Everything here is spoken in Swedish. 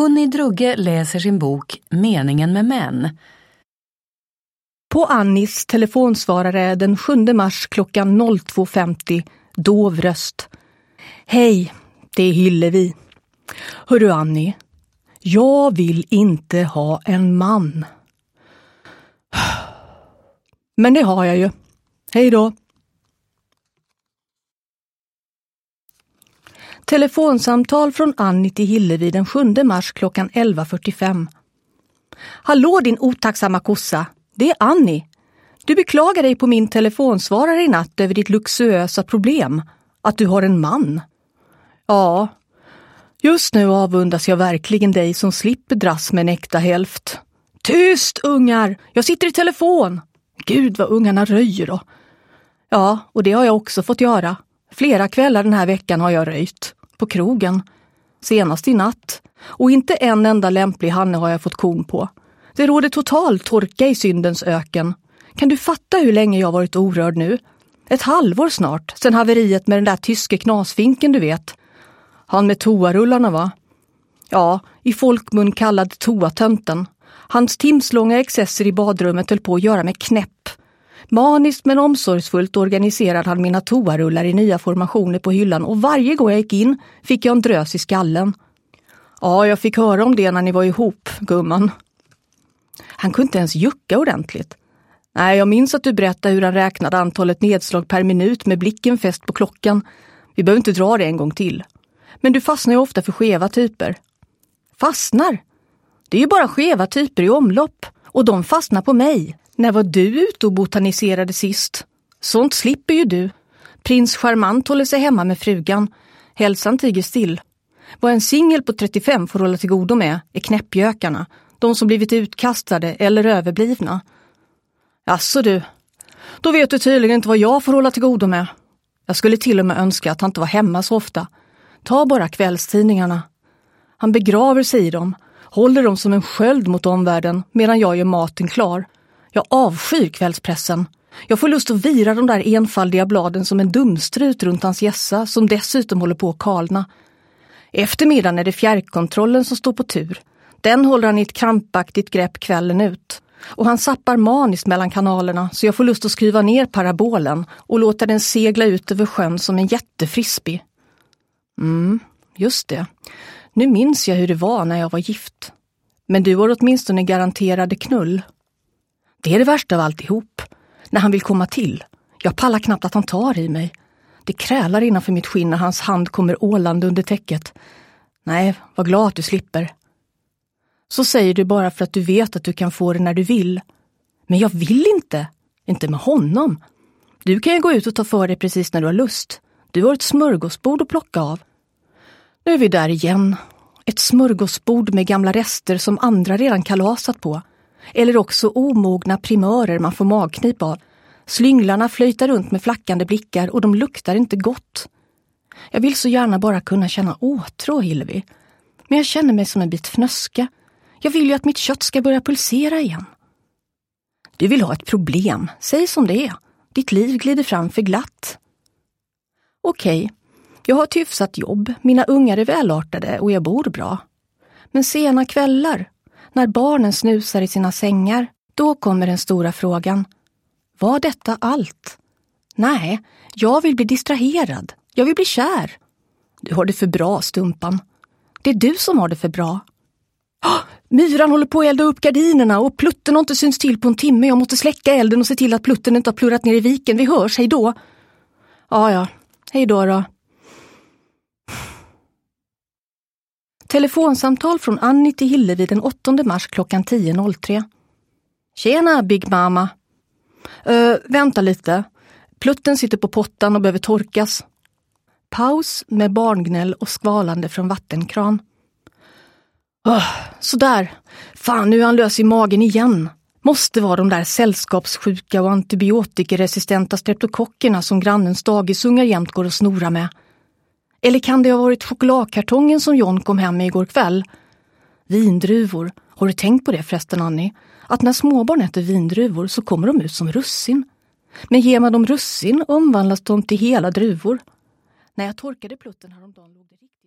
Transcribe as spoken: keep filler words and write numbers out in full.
Gunni Drugge läser sin bok Meningen med män. På Annis telefonsvarare den sjunde mars klockan två femtio, dov röst. Hej, det är Hillevi. Hörru Annie, jag vill inte ha en man. Men det har jag ju. Hej då. Telefonsamtal från Annie till Hillevi den sjunde mars klockan elva fyrtiofem. Hallå din otacksamma kossa, det är Annie. Du beklagar dig på min telefonsvarare i natt över ditt luxuösa problem, att du har en man. Ja, just nu avundas jag verkligen dig som slipper dras med en äkta hälft. Tyst ungar, jag sitter i telefon. Gud vad ungarna röjer då. Ja, och det har jag också fått göra. Flera kvällar den här veckan har jag röjt. På krogen. Senast i natt. Och inte en enda lämplig hanne har jag fått kon på. Det råder total torka i syndens öken. Kan du fatta hur länge jag varit orörd nu? Ett halvår snart, sen haveriet med den där tyske knasfinken du vet. Han med toarullarna va? Ja, i folkmun kallad toatönten. Hans timslånga excesser i badrummet höll på att göra mig knäpp. Maniskt men omsorgsfullt organiserade han mina toarullar i nya formationer på hyllan och varje gång jag gick in fick jag en drös i skallen. Ja, jag fick höra om det när ni var ihop, gumman. Han kunde inte ens jucka ordentligt. Nej, jag minns att du berättade hur han räknade antalet nedslag per minut med blicken fäst på klockan. Vi behöver inte dra det en gång till. Men du fastnar ju ofta för skeva typer. Fastnar? Det är ju bara skeva typer i omlopp. Och de fastnar på mig. När var du ute och botaniserade sist? Sånt slipper ju du. Prins Charmant håller sig hemma med frugan. Hälsan tiger still. Vad en singel på trettiofem får hålla till godo med är knäppjökarna. De som blivit utkastade eller överblivna. Asså du, då vet du tydligen inte vad jag får hålla till godo med. Jag skulle till och med önska att han inte var hemma så ofta. Ta bara kvällstidningarna. Han begraver sig i dem, håller dem som en sköld mot omvärlden medan jag gör maten klar. Jag avskyr kvällspressen. Jag får lust att vira de där enfaldiga bladen som en dumstrut runt hans gässa som dessutom håller på att kalna. Eftermiddagen är det fjärrkontrollen som står på tur. Den håller han i ett krampaktigt grepp kvällen ut. Och han sappar maniskt mellan kanalerna så jag får lust att skruva ner parabolen och låta den segla ut över sjön som en jättefrisbee. Mm, just det. Nu minns jag hur det var när jag var gift. Men du har åtminstone garanterade knull. Det är det värsta av alltihop. När han vill komma till. Jag pallar knappt att han tar i mig. Det krälar innanför mitt skinn när hans hand kommer ålande under täcket. Nej, var glad att du slipper. Så säger du bara för att du vet att du kan få det när du vill. Men jag vill inte. Inte med honom. Du kan ju gå ut och ta för dig precis när du har lust. Du har ett smörgåsbord att plocka av. Nu är vi där igen. Ett smörgåsbord med gamla rester som andra redan kalasat på. Eller också omogna primörer man får magknip av. Slynglarna flöjtar runt med flackande blickar och de luktar inte gott. Jag vill så gärna bara kunna känna åtrå, Hillevi. Men jag känner mig som en bit fnöska. Jag vill ju att mitt kött ska börja pulsera igen. Du vill ha ett problem. Säg som det är. Ditt liv glider fram för glatt. Okej, jag har ett hyfsat jobb. Mina ungar är välartade och jag bor bra. Men sena kvällar, när barnen snusar i sina sängar, då kommer den stora frågan. Var detta allt? Nej, jag vill bli distraherad. Jag vill bli kär. Du har det för bra, stumpan. Det är du som har det för bra. Oh, myran håller på att elda upp gardinerna och plutten har inte syns till på en timme. Jag måste släcka elden och se till att plutten inte har plurrat ner i viken. Vi hörs, hej då. Ja, ja, hej då då. Telefonsamtal från Annie till Hillevi den åttonde mars klockan tio noll tre. Tjena, Big Mama. Uh, vänta lite. Plutten sitter på pottan och behöver torkas. Paus med barngnäll och skvalande från vattenkran. Oh, sådär. Fan, nu är han lös i magen igen. Måste vara de där sällskapssjuka och antibiotikaresistenta streptokockerna som grannens dagisungar jämt går och snora med. Eller kan det ha varit chokladkartongen som John kom hem med igår kväll? Vindruvor. Har du tänkt på det förresten, Annie? Att när småbarn äter vindruvor så kommer de ut som russin. Men ger man dem russin omvandlas de till hela druvor. När jag torkade plutten häromdagen låg det riktigt...